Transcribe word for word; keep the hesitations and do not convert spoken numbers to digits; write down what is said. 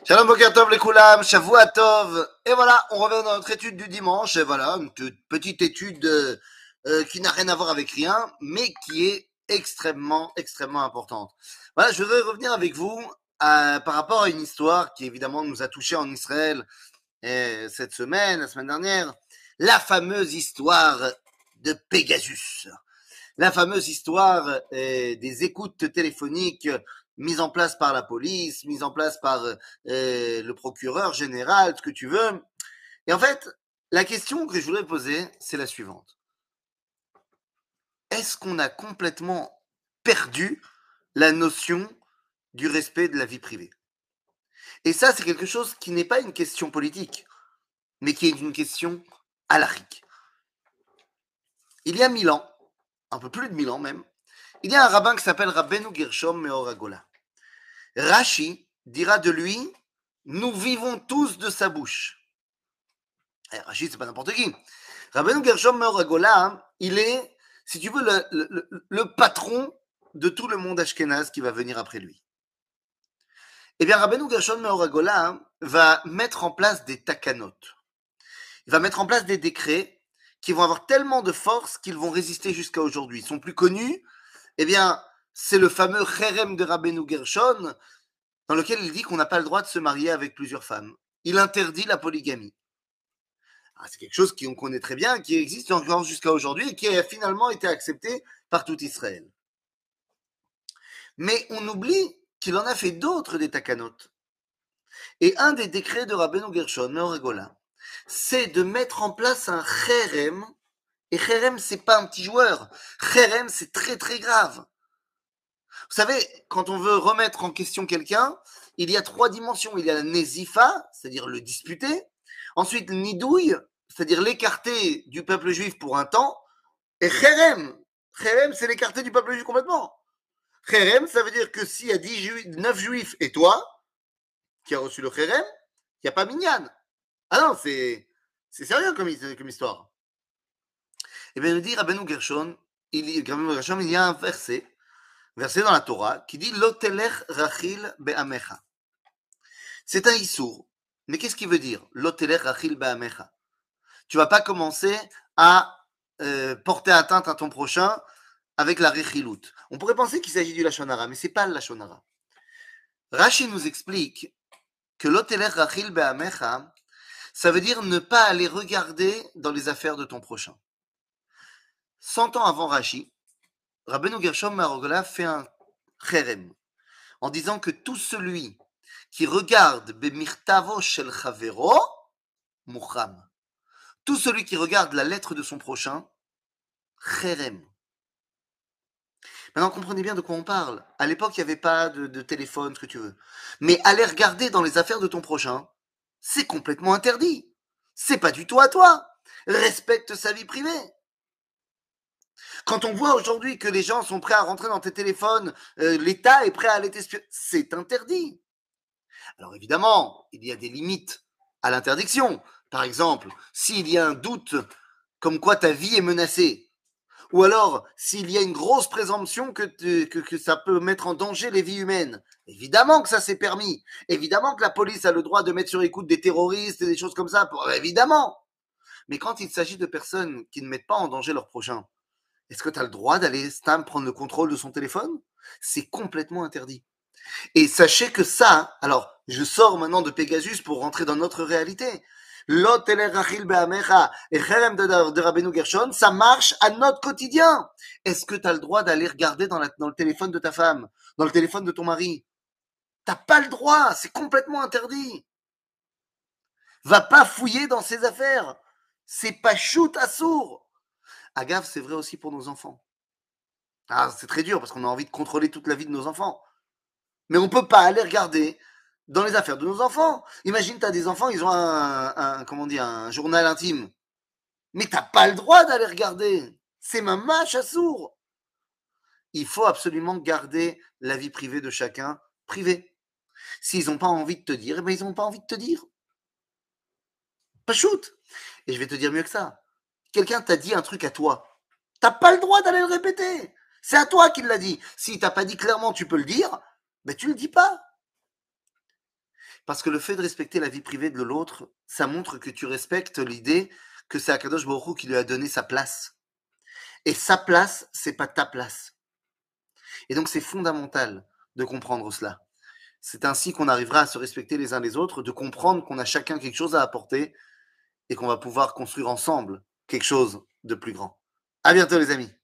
Shalom Boker Tov Lekoulam, Shavua Tov. Et voilà, on revient dans notre étude du dimanche. Et voilà, une toute petite étude euh, euh, qui n'a rien à voir avec rien, mais qui est extrêmement, extrêmement importante. Voilà, je voudrais revenir avec vous à, par rapport à une histoire qui évidemment nous a touchés en Israël et cette semaine, la semaine dernière. La fameuse histoire de Pegasus. La fameuse histoire euh, des écoutes téléphoniques mise en place par la police, mise en place par euh, le procureur général, ce que tu veux. Et en fait, la question que je voudrais poser, c'est la suivante. Est-ce qu'on a complètement perdu la notion du respect de la vie privée? Et ça, c'est quelque chose qui n'est pas une question politique, mais qui est une question halachique. Il y a mille ans, un peu plus de mille ans même, il y a un rabbin qui s'appelle Rabbeinu Gershom Meor Hagolah. Rashi dira de lui, nous vivons tous de sa bouche. Eh, Rashi, c'est pas n'importe qui. Rabbeinu Gershom Meor Hagolah, il est, si tu veux, le, le, le patron de tout le monde ashkénaze qui va venir après lui. Eh bien, Rabbeinu Gershom Meor Hagolah va mettre en place des takanot. Il va mettre en place des décrets qui vont avoir tellement de force qu'ils vont résister jusqu'à aujourd'hui. Ils sont plus connus, eh bien, c'est le fameux Cherem de Rabbeinu Gershon, dans lequel il dit qu'on n'a pas le droit de se marier avec plusieurs femmes. Il interdit la polygamie. Ah, c'est quelque chose qu'on connaît très bien, qui existe encore jusqu'à aujourd'hui et qui a finalement été accepté par tout Israël. Mais on oublie qu'il en a fait d'autres des takanot. Et un des décrets de Rabbeinu Gershon, Meor Hagolah, c'est de mettre en place un Cherem. Et Cherem, c'est pas un petit joueur. Cherem, c'est très très grave. Vous savez, quand on veut remettre en question quelqu'un, il y a trois dimensions. Il y a la Nézifa, c'est-à-dire le disputer. Ensuite, le Nidouille, c'est-à-dire l'écarter du peuple juif pour un temps. Et Cherem, Cherem, c'est l'écarter du peuple juif complètement. Cherem, ça veut dire que s'il y a dix juifs, neuf juifs et toi, qui a reçu le Cherem, il n'y a pas Minyan. Ah non, c'est, c'est sérieux comme, comme histoire. Et bien, nous dit Rabbeinu Gershon, il, Rabbeinu Gershon, il y a un verset, verset dans la Torah, qui dit Lotelech rachil be'amecha. C'est un issour. Mais qu'est-ce qu'il veut dire Lotelech rachil be'amecha. Tu vas pas commencer à euh, porter atteinte à ton prochain avec la rechilut. On pourrait penser qu'il s'agit du lashon hara, mais c'est pas le lashon hara. Rashi nous explique que Lotelech rachil be'amecha, ça veut dire ne pas aller regarder dans les affaires de ton prochain. Cent ans avant Rashi, Rabbeinu Gershom Meor Hagolah fait un cherem en disant que tout celui qui regarde bemirtavo shel chavero mucham, tout celui qui regarde la lettre de son prochain, cherem. Maintenant, comprenez bien de quoi on parle. À l'époque, il n'y avait pas de, de téléphone, ce que tu veux. Mais aller regarder dans les affaires de ton prochain, c'est complètement interdit. C'est pas du tout à toi. Respecte sa vie privée. Quand on voit aujourd'hui que les gens sont prêts à rentrer dans tes téléphones, euh, l'État est prêt à aller t'espionner, c'est interdit. Alors évidemment, il y a des limites à l'interdiction. Par exemple, s'il y a un doute comme quoi ta vie est menacée, ou alors s'il y a une grosse présomption que, te, que, que ça peut mettre en danger les vies humaines, évidemment que ça c'est permis. Évidemment que la police a le droit de mettre sur écoute des terroristes et des choses comme ça, pour, évidemment. Mais quand il s'agit de personnes qui ne mettent pas en danger leur prochain, est-ce que tu as le droit d'aller Stam prendre le contrôle de son téléphone? C'est complètement interdit. Et sachez que ça, alors je sors maintenant de Pegasus pour rentrer dans notre réalité. Lot Telech Rachil Be'amecha et Cherem de Rabbeinu Gershon, ça marche à notre quotidien. Est-ce que tu as le droit d'aller regarder dans, la, dans le téléphone de ta femme, dans le téléphone de ton mari? T'as pas le droit, c'est complètement interdit. Va pas fouiller dans ses affaires. C'est pas shoot à sourd. Agave, c'est vrai aussi pour nos enfants. Ah, c'est très dur parce qu'on a envie de contrôler toute la vie de nos enfants. Mais on ne peut pas aller regarder dans les affaires de nos enfants. Imagine, tu as des enfants, ils ont un, un, comment dire, un journal intime. Mais tu n'as pas le droit d'aller regarder. C'est ma mâche à sourd. Il faut absolument garder la vie privée de chacun privée. S'ils n'ont pas envie de te dire, eh ben ils n'ont pas envie de te dire. Pas shoot. Et je vais te dire mieux que ça. Quelqu'un t'a dit un truc à toi. T'as pas le droit d'aller le répéter. C'est à toi qu'il l'a dit. Si t'as pas dit clairement, tu peux le dire, mais tu le dis pas. Parce que le fait de respecter la vie privée de l'autre, ça montre que tu respectes l'idée que c'est Akadosh Baruch Hu qui lui a donné sa place. Et sa place, c'est pas ta place. Et donc c'est fondamental de comprendre cela. C'est ainsi qu'on arrivera à se respecter les uns les autres, de comprendre qu'on a chacun quelque chose à apporter et qu'on va pouvoir construire ensemble quelque chose de plus grand. À bientôt les amis.